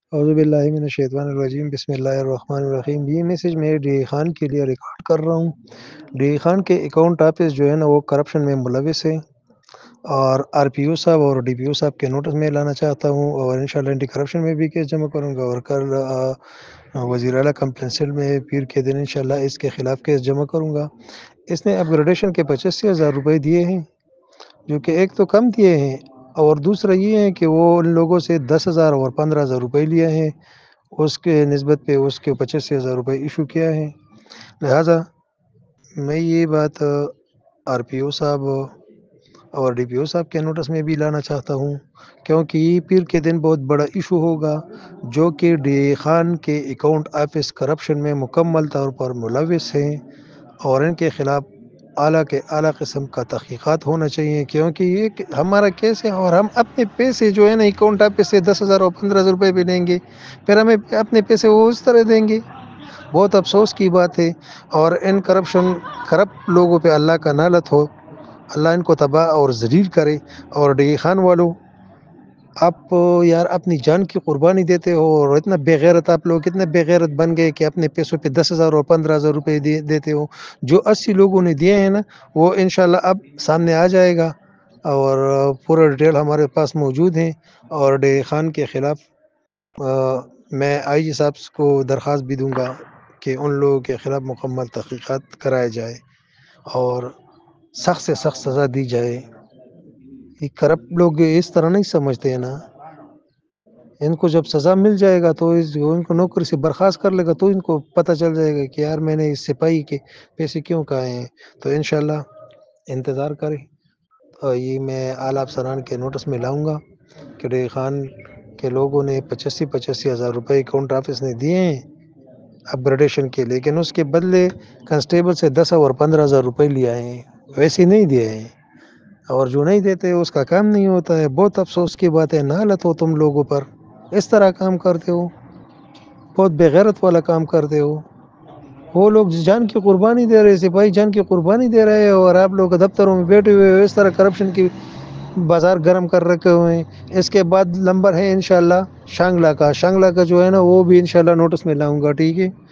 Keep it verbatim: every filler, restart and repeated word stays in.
اعوذ باللہ من الشیطان الرجیم، بسم اللہ الرحمن الرحیم۔ یہ میسج میں ڈی خان کے لیے ریکارڈ کر رہا ہوں۔ ڈی خان کے اکاؤنٹ آفس جو ہے نا وہ کرپشن میں ملوث ہے، اور آر پی او صاحب اور ڈی پی او صاحب کے نوٹس میں لانا چاہتا ہوں، اور انشاءاللہ اینٹی کرپشن میں بھی کیس جمع کروں گا، اور کل آ، وزیر اعلیٰ کمپلین سیل میں پیر کے دن انشاءاللہ اس کے خلاف کیس جمع کروں گا۔ اس نے اپ گریڈیشن کے پچاسی ہزار روپے دیے ہیں، جو کہ ایک تو کم دیے ہیں، اور دوسرا یہ ہے کہ وہ ان لوگوں سے دس ہزار اور پندرہ ہزار روپے لیا ہے، اس کے نسبت پہ اس کے پچاسی ہزار روپے ایشو کیا ہے۔ لہٰذا میں یہ بات آر پی او صاحب اور ڈی پی او صاحب کے نوٹس میں بھی لانا چاہتا ہوں، کیونکہ یہ پیر کے دن بہت بڑا ایشو ہوگا، جو کہ ڈی خان کے اکاؤنٹ آفس کرپشن میں مکمل طور پر ملوث ہیں، اور ان کے خلاف اعلیٰ کے اعلیٰ قسم کا تحقیقات ہونا چاہیے، کیونکہ یہ ہمارا کیس ہے، اور ہم اپنے پیسے جو ہے نا اکاؤنٹ آفس سے دس ہزار اور پندرہ ہزار روپے بھی لیں گے، پھر ہمیں اپنے پیسے وہ اس طرح دیں گے۔ بہت افسوس کی بات ہے، اور ان کرپشن کرپٹ لوگوں پہ اللہ کا نالت ہو، اللہ ان کو تباہ اور ذلیل کرے۔ اور ڈی خان والوں، آپ یار اپنی جان کی قربانی دیتے ہو، اور اتنا بے غیرت آپ لوگ اتنے بے غیرت بن گئے کہ اپنے پیسوں پہ دس ہزار اور پندرہ ہزار روپے دیتے ہو۔ جو اسی لوگوں نے دیے ہیں نا، وہ انشاءاللہ اب سامنے آ جائے گا، اور پورا ڈیٹیل ہمارے پاس موجود ہیں۔ اور ڈی خان کے خلاف آ، میں آئی جی صاحب کو درخواست بھی دوں گا کہ ان لوگوں کے خلاف مکمل تحقیقات کرائے جائے، اور سخت سے سخت سزا دی جائے۔ یہ کرپٹ لوگ اس طرح نہیں سمجھتے ہیں نا، ان کو جب سزا مل جائے گا تو اس ان کو نوکری سے برخاست کر لے گا، تو ان کو پتہ چل جائے گا کہ یار میں نے اس سپاہی کے پیسے کیوں کھائے ہیں۔ تو انشاءاللہ انتظار کریں، اور یہ میں اعلیٰ افسران کے نوٹس میں لاؤں گا کہ ڈی خان کے لوگوں نے پچاسی پچاسی ہزار روپے اکاؤنٹ آفس نے دیے ہیں اپ گریڈیشن کے، لیکن اس کے بدلے کنسٹیبل سے دس اور پندرہ ہزار روپے لیا ہے، ویسے نہیں دیے ہیں، اور جو نہیں دیتے اس کا کام نہیں ہوتا ہے۔ بہت افسوس کی بات ہے، نالت ہو تم لوگوں پر، اس طرح کام کرتے ہو، بہت بغیرت والا کام کرتے ہو۔ وہ لوگ جان کی قربانی دے رہے، سپاہی جان کی قربانی دے رہے ہیں، اور آپ لوگ دفتروں میں بیٹھے ہوئے ہو، اس طرح کرپشن کی بازار گرم کر رکھے ہوئے ہیں۔ اس کے بعد نمبر ہے انشاءاللہ شانگلہ کا، شانگلہ کا جو ہے نا وہ بھی انشاءاللہ نوٹس میں لاؤں گا، ٹھیک ہے۔